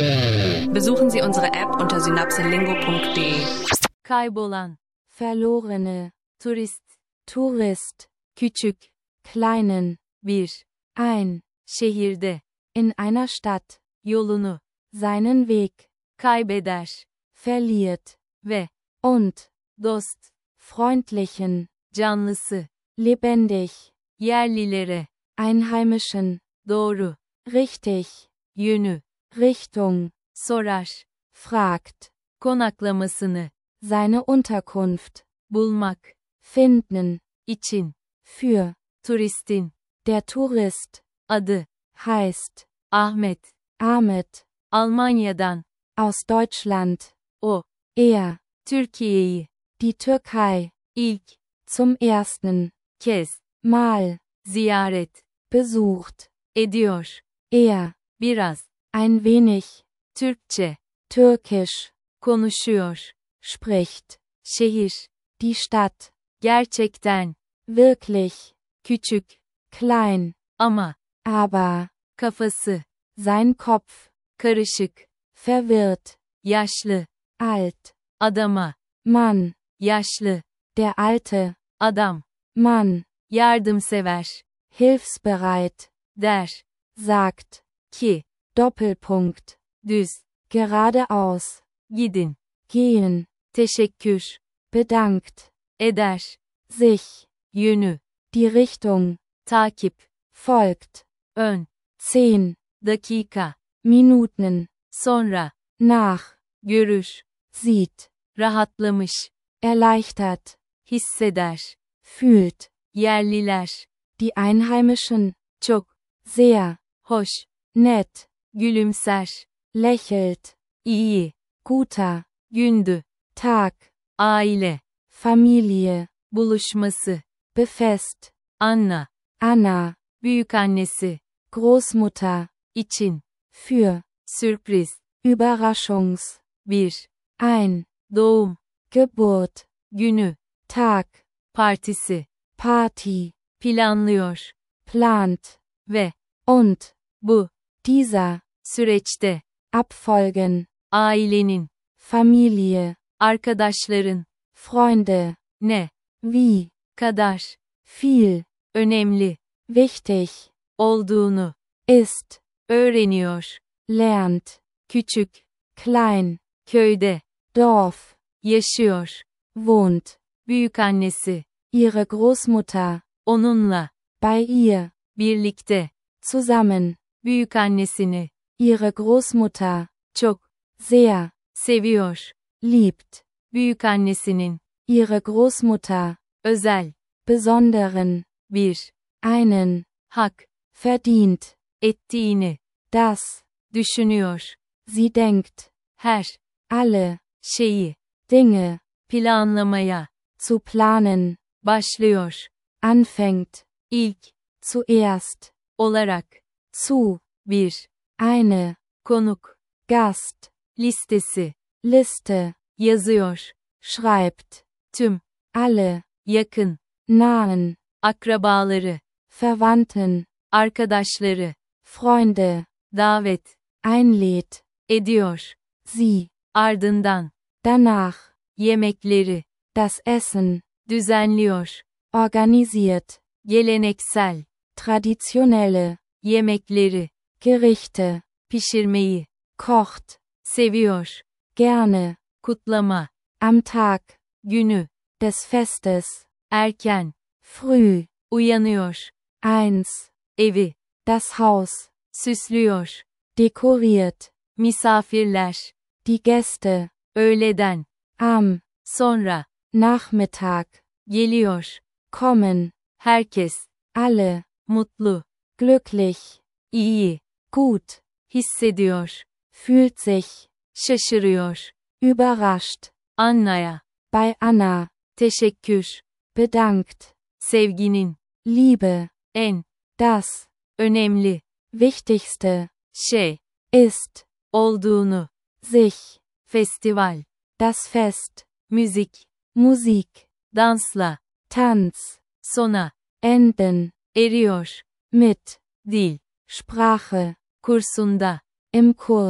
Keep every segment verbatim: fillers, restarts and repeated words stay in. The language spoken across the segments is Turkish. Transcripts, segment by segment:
Besuchen Sie unsere App unter synapselingo punkt de. Kaybolan, verlorene, Turist, Tourist, küçük, kleinen, bir, ein, şehirde, in einer Stadt, yolunu, seinen Weg, kaybeder, verliert, ve, und, dost, freundlichen, canlısı, lebendig, yerlilere, Einheimischen, doğru, richtig, yönü, Richtung, sorar, fragt, konaklamasını, seine Unterkunft, bulmak, finden, için, für, turistin, der Tourist, adı, heißt, Ahmet, Ahmet, Almanya'dan, aus Deutschland, o, er, Türkiye'yi, die Türkei, ilk, zum ersten, kez, mal, ziyaret, besucht, ediyor, er, biraz, ein wenig, Türkçe, Türkisch, konuşuyor, spricht, şehir, die Stadt, gerçekten, wirklich, küçük, klein, ama, aber, kafası, sein Kopf, karışık, verwirrt, yaşlı, alt, adama, Mann, yaşlı, der alte, adam, Mann, yardımsever, hilfsbereit, der, sagt, ki, Doppelpunkt, düz, geradeaus, gidin, gehen, teşekkür, bedankt, eder, sich, yönü, die Richtung, takip, folgt, ön, zehn, dakika, Minuten, sonra, nach, görür, sieht, rahatlamış, erleichtert, hisseder, fühlt, yerliler, die Einheimischen, çok, sehr, hoş, nett, gülümser, lächelt, iyi, guter, gündü, Tag, aile, Familie, buluşması, befest, Anna, Anna, büyükannesi, Großmutter, için, für, sürpriz, Überraschungs, bir, ein, doğum, Geburt, günü, Tag, partisi, Party, planlıyor, plant, ve, und, bu, dieser, süreçte, abfolgen, ailenin, Familie, arkadaşların, Freunde, ne, wie, kadar, viel, önemli, wichtig, olduğunu, ist, öğreniyor, lernt, küçük, klein, köyde, Dorf, yaşıyor, wohnt, büyükannesi, ihre Großmutter, onunla, bei ihr, birlikte, zusammen, büyükannesini, ihre Großmutter, çok, sehr, seviyor, liebt, büyükannesinin, ihre Großmutter, özel, besonderen, bir, einen, hak, verdient, ettiğini, das, düşünüyor, sie denkt, her, alle, şeyi, Dinge, planlamaya, zu planen, başlıyor, anfängt, ilk, zuerst, olarak, zu, bir, eine, konuk, Gast, listesi, Liste, yazıyor, schreibt, tüm, alle, yakın, nahen, akrabaları, Verwandten, arkadaşları, Freunde, davet, einlädt, ediyor, sie, ardından, danach, yemekleri, das Essen, düzenliyor, organisiert, geleneksel, traditionelle, yemekleri, Gerichte, pişirmeyi, kocht, seviyor, gerne, kutlama, am Tag, günü, des Festes, erken, früh, uyanıyor, eins, evi, das Haus, süslüyor, dekoriert, misafirler, die Gäste, öğleden, am, sonra, Nachmittag, geliyor, kommen, herkes, alle, mutlu, glücklich, iyi, gut, hissediyor, fühlt sich, şaşırıyor, überrascht, Anna'ya, bei Anna, teşekkür, bedankt, sevginin, Liebe, en, das, önemli, wichtigste, şey, ist, olduğunu, sich, festival, das Fest, müzik, Musik, dansla, Tanz, sona, enden, eriyor, mit, dil, Sprache, kursunda, im Kurs,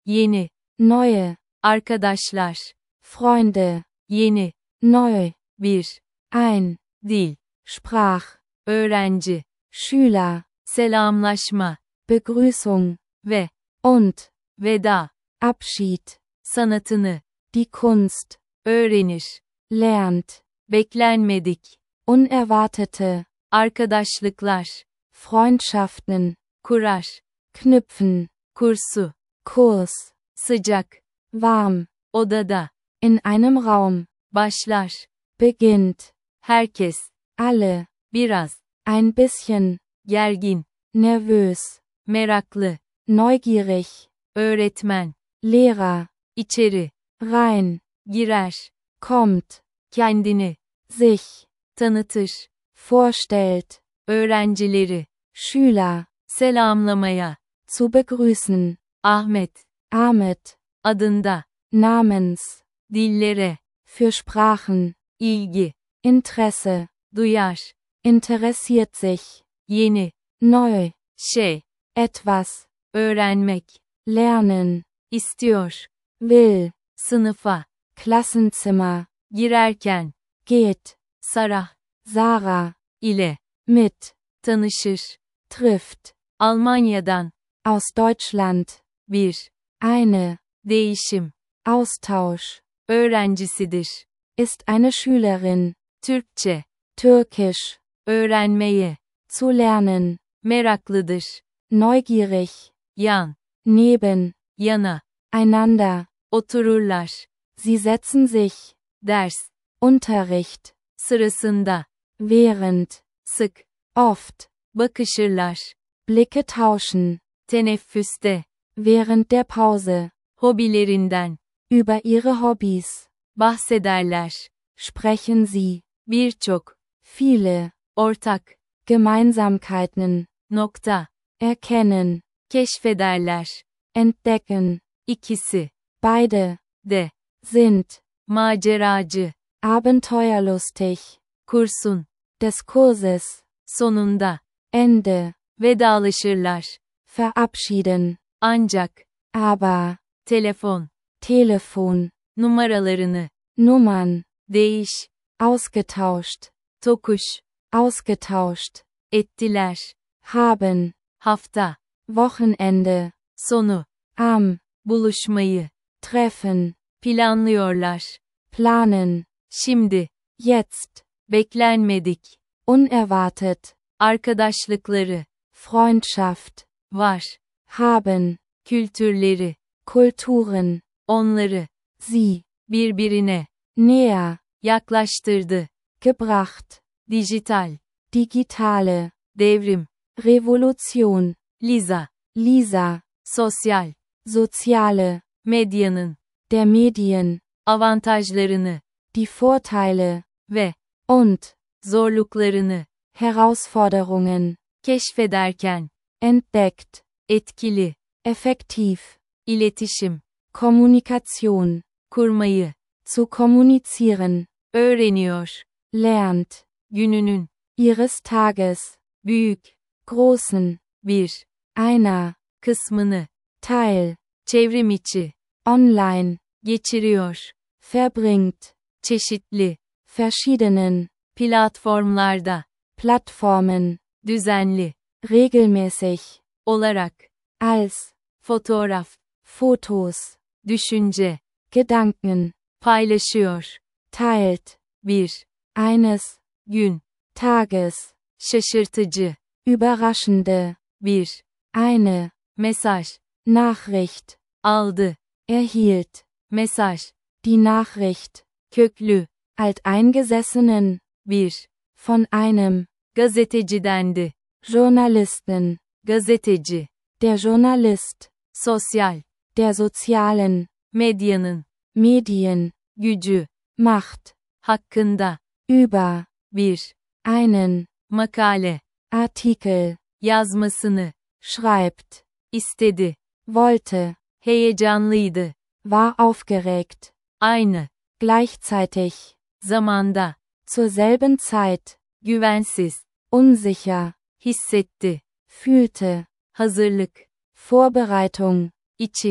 yeni, neue, arkadaşlar, Freunde, yeni, neu, bir, ein, dil, Sprach, öğrenci, Schüler, selamlaşma, Begrüßung, ve, und, veda, Abschied, sanatını, die Kunst, öğrenir, lernt, beklenmedik, unerwartete, arkadaşlıklar, Freundschaften, kurar, knüpfen, kursu, Kurs, sıcak, warm, odada, in einem Raum, başlar, beginnt, herkes, alle, biraz, ein bisschen, gergin, nervös, meraklı, neugierig, öğretmen, Lehrer, içeri, rein, girer, kommt, kendini, sich, tanıtır, vorstellt, öğrencileri, Schüler, selamlamaya, zu begrüßen, Ahmet, Ahmed, adında, namens, dillere, für Sprachen, ilgi, Interesse, duyar, interessiert sich, yeni, neu, şey, etwas, öğrenmek, lernen, istiyor, will, sınıfa, Klassenzimmer, girerken, geht, Sarah, Sarah, ile, mit, tanışır, trifft, Almanya'dan, aus Deutschland, bir, eine, değişim, Austausch, öğrencisidir, ist eine Schülerin, Türkçe, Türkisch, öğrenmeye, zu lernen, meraklıdır, neugierig, yan, neben, yana, einander, otururlar, sie setzen sich, ders, Unterricht, sırasında, während, sık, oft, bakışırlar, Blicke tauschen, teneffüste, während der Pause, hobilerinden, über ihre Hobbys, bahsederler, sprechen sie, birçok, viele, ortak, Gemeinsamkeiten, nokta, erkennen, keşfederler, entdecken, ikisi, beide, de, sind, maceracı, abenteuerlustig, kursun, des Kurses, sonunda, Ende, vedalaşırlar, verabschieden, ancak, aber, telefon, Telefon, numaralarını, Nummern, değiş, ausgetauscht, tokuş, ausgetauscht, ettiler, haben, hafta, Wochenende, sonu, am, buluşmayı, treffen, planlıyorlar, planen, şimdi, jetzt, beklenmedik, unerwartet, arkadaşlıkları, Freundschaft, var, haben, kültürleri, Kulturen, onları, sie, birbirine, näher, yaklaştırdı, gebracht, dijital, digitale, devrim, Revolution, Liza, Lisa, sosyal, soziale, medyanın, der Medien, avantajlarını, die Vorteile, ve, und, zorluklarını, Herausforderungen, keşfederken, entdeckt, etkili, effektiv, iletişim, Kommunikation, kurmayı, zu kommunizieren, öğreniyor, lernt, gününün, ihres Tages, büyük, großen, bir, einer, kısmını, Teil, çevrim içi, online, geçiriyor, verbringt, çeşitli, verschiedenen, platformlarda, Plattformen, düzenli, regelmäßig, olarak, als, fotoğraf, Fotos, düşünce, Gedanken, paylaşıyor, teilt, bir, eines, gün, Tages, şaşırtıcı, überraschende, bir, eine, mesaj, Nachricht, aldı, erhielt, mesaj, die Nachricht, köklü, alteingesessenen, bir, von einem, gazetecidendi, Journalisten, gazeteci, der Journalist, sosyal, der sozialen, medyanın, Medien, gücü, Macht, hakkında, über, bir, einen, makale, Artikel, yazmasını, schreibt, istedi, wollte, heyecanlıydı, war aufgeregt, aynı, gleichzeitig, zamanda, zur selben Zeit, güvensiz, unsicher, hissetti, fühlte, hazırlık, Vorbereitung, için,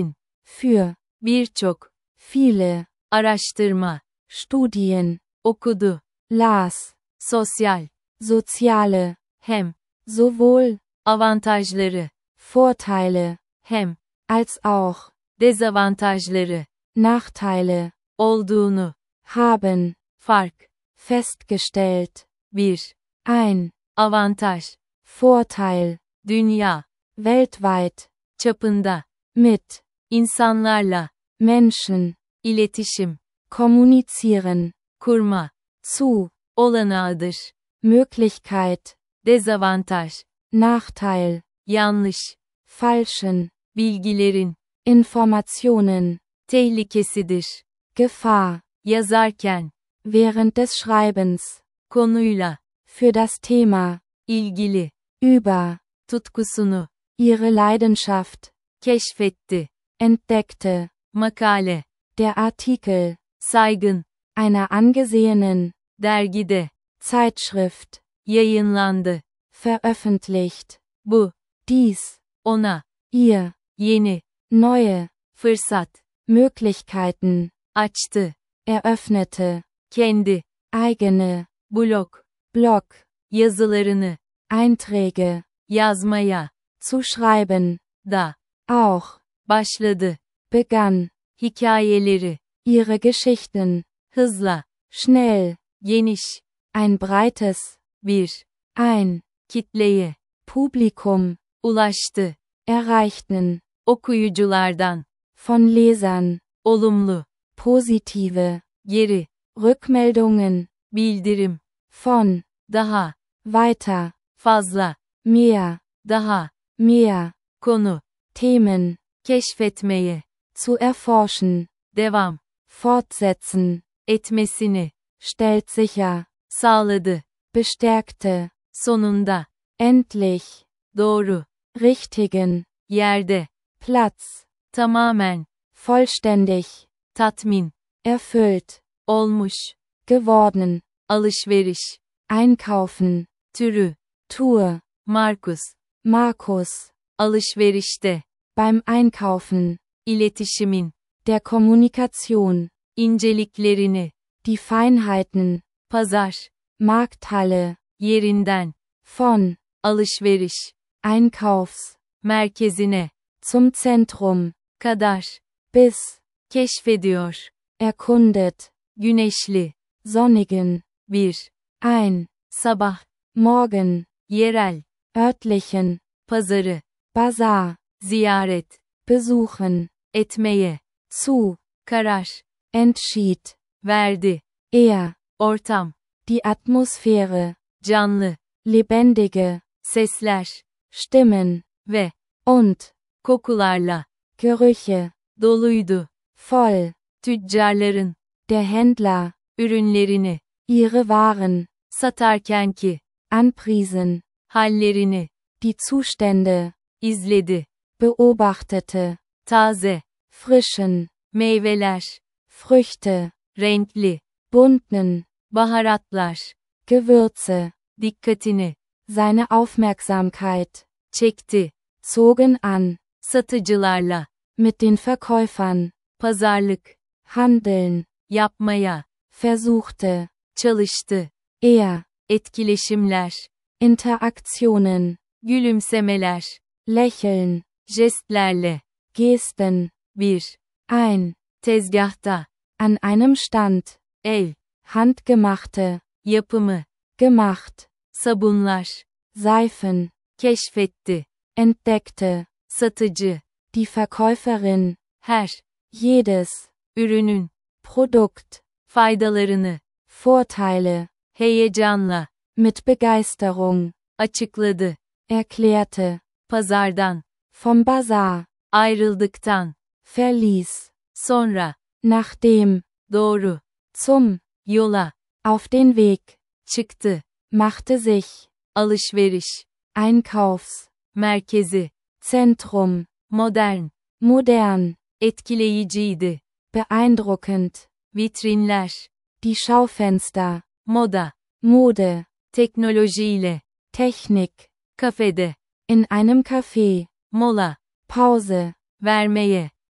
Für. Birçok. Viele. Araştırma. Studien. Okudu. Las. Sosyal. Soziale. Hem. Sowohl. Avantajları. Vorteile. Hem. Als auch. Dezavantajları. Nachteile. Olduğunu. Haben. Fark. Festgestellt. Bir. Ein. Avantaj. Vorteil. Dünya. Weltweit. Çapında. Mit. İnsanlarla. Menschen. İletişim. Kommunizieren. Kurma. Zu. Olanağıdır. Möglichkeit. Dezavantaj. Nachteil. Yanlış. Falschen. Bilgilerin. Informationen. Tehlikesidir. Gefahr. Yazarken. Während des Schreibens. Konuyla. Für das Thema. İlgili. Über. Tutkusunu. Ihre Leidenschaft. Keşfetti. Entdeckte. Makale. Der Artikel. Saygın. Einer angesehenen. Dergide. Zeitschrift. Yayınlandı. Veröffentlicht. Bu. Dies. Ona. Ihr. Yeni. Neue. Fırsat. Möglichkeiten. Açtı. Eröffnete. Kendi. Eigene. Blog. Blog. Yazılarını. Einträge. Yazmaya. Zu schreiben. Da. Auch. Başladı. Begann. Hikayeleri. Ihre Geschichten. Hızla. Schnell. Geniş. Ein breites. Bir. Ein. Kitleye. Publikum. Ulaştı. Erreichten. Okuyuculardan. Von Lesern. Olumlu. Positive. Geri. Rückmeldungen. Bildirim. Von. Daha. Weiter. Fazla. Mehr. Daha. Mehr. Konu. Themen. Keşfetmeye. Zu erforschen. Devam. Fortsetzen. Etmesini. Stellt sicher. Sağladı. Bestärkte. Sonunda. Endlich. Doğru. Richtigen. Yerde. Platz. Tamamen. Vollständig. Tatmin. Erfüllt. Olmuş. Geworden. Alışveriş. Einkaufen. Türü. Tour. Markus. Markus. Alışverişte. Beim Einkaufen. İletişimin. Der Kommunikation. İnceliklerini. Die Feinheiten. Pazar. Markthalle. Yerinden. Von. Alışveriş. Einkaufs. Merkezine. Zum Zentrum. Kadar. Bis. Keşfediyor. Erkundet. Güneşli. Sonnigen. Bir. Ein. Sabah. Morgen. Yerel. Örtlichen. Pazarı. Bazar. Ziyaret. Besuchen. Etmeye. Zu. Karar. Entschied. Verdi. Er. Ortam. Die Atmosphäre. Canlı. Lebendige. Sesler. Stimmen. Ve. Und. Kokularla. Gerüche. Doluydu. Voll. Tüccarların. Der Händler. Ürünlerini. Ihre Waren. Satarkenki. Anpriesen. Hallerini. Die Zustände. İzledi. Beobachtete. Taze. Frischen. Meyveler. Früchte. Renkli. Bunten. Baharatlar. Gewürze. Dikkatini. Seine Aufmerksamkeit. Çekti. Zogen an. Satıcılarla. Mit den Verkäufern. Pazarlık. Handeln. Yapmaya. Versuchte. Çalıştı. Er. Etkileşimler. Interaktionen. Gülümsemeler. Lächeln. Jestlerle. Gesten. Bir. Ein. Tezgahta. An einem Stand. El. Handgemachte. Yapımı. Gemacht. Sabunlar. Seifen. Keşfetti. Entdeckte. Satıcı. Die Verkäuferin. Her. Jedes. Ürünün. Produkt. Faydalarını. Vorteile. Heyecanla. Mit Begeisterung. Açıkladı. Erklärte. Pazardan. Vom Bazar. Ayrıldıktan. Verließ. Sonra. Nachdem. Doğru. Zum. Yola. Auf den Weg. Çıktı. Machte sich. Alışveriş. Einkaufs. Merkezi. Zentrum. Modern. Modern. Etkileyiciydi. Beeindruckend. Vitrinler. Die Schaufenster. Moda. Mode. Teknolojiyle. Technik. Kafede. In einem Café. Mola. Pause. Vermeye.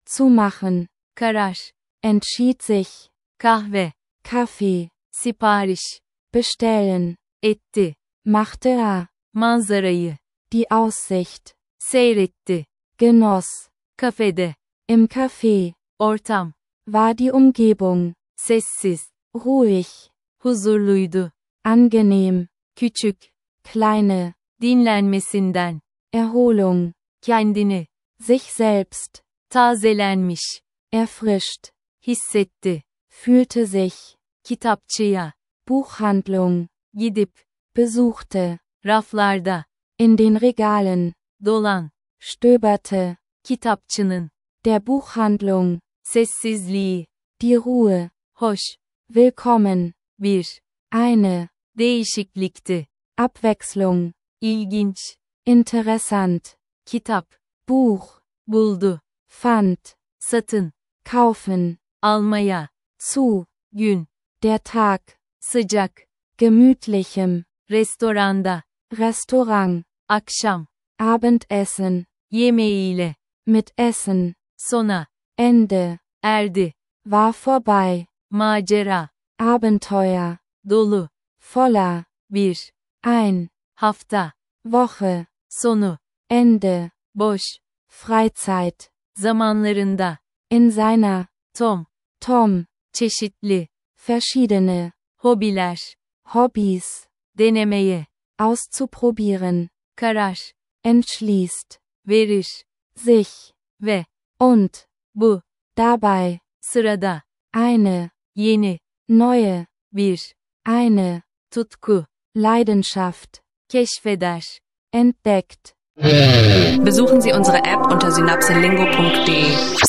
zu machen, karar, entschied sich, kahve, Kaffee, sipariş, bestellen, etti, machte er, manzarayı, die Aussicht, seyretti, genoss, kafede, im Café, ortam, war die Umgebung, sessiz, ruhig, huzurluydu, angenehm, küçük, kleine, dinlenmesinden, Erholung, kendini, sich selbst, tazelenmiş, erfrischt, hissetti, fühlte sich, kitapçıya, Buchhandlung, gidip, besuchte, raflarda, in den Regalen, dolan, stöberte, kitapçının, der Buchhandlung, sessizliği, die Ruhe, hoş, willkommen, bir, eine, değişiklikti, Abwechslung, ilginç, interessant, kitap, Buch, buldu, fand, satın, kaufen, almaya, zu, gün, der Tag, sıcak, gemütlichem, restoranda, Restaurant, akşam, Abendessen, yemeğiyle, mit Essen, sona, Ende, erdi, war vorbei, macera, Abenteuer, dolu, voller, bir, ein, hafta, Woche, sonu, Ende, boş, Freizeit, zamanlarında, in seiner, Tom, Tom, çeşitli, verschiedene, hobiler, Hobbys, denemeye, auszuprobieren, karar, entschließt, verir, sich, ve, und, bu, dabei, sırada, eine, yeni, neue, bir, eine, tutku, Leidenschaft, keşfeder. entdeckt. Besuchen Sie unsere App unter synapselingo punkt de.